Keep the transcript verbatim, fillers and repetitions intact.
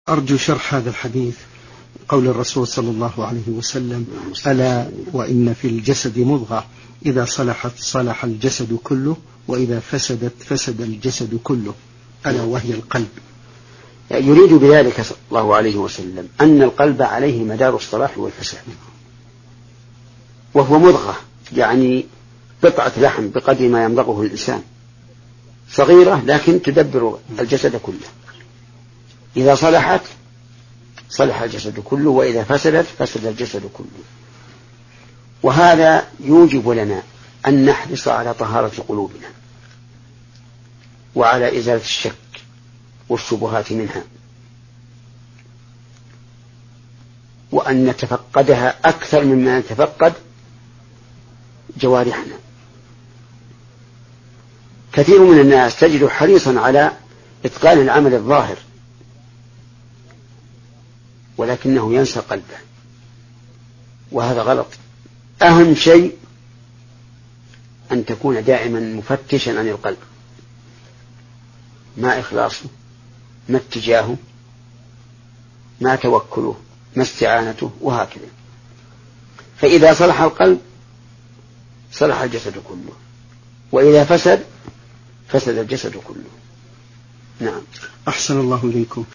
أرجو شرح هذا الحديث. قول الرسول صلى الله عليه وسلم: ألا وإن في الجسد مضغة إذا صلحت صلح الجسد كله وإذا فسدت فسد الجسد كله، ألا وهي القلب. يريد بذلك صلى الله عليه وسلم أن القلب عليه مدار الصلاح والفساد، وهو مضغة يعني قطعة لحم بقدر ما يمضغه الإنسان، صغيرة لكن تدبر الجسد كله. إذا صلحت صلح الجسد كله وإذا فسدت فسد الجسد كله. وهذا يوجب لنا أن نحرص على طهارة قلوبنا وعلى إزالة الشك والشبهات منها، وأن نتفقدها أكثر مما نتفقد جوارحنا. كثير من الناس تجد حريصا على إتقان العمل الظاهر ولكنه ينسى قلبه، وهذا غلط. أهم شيء أن تكون دائما مفتشا عن القلب، ما إخلاصه، ما اتجاهه، ما توكله، ما استعانته، وهكذا. فإذا صلح القلب صلح الجسد كله، وإذا فسد فسد الجسد كله. نعم. أحسن الله إليكم.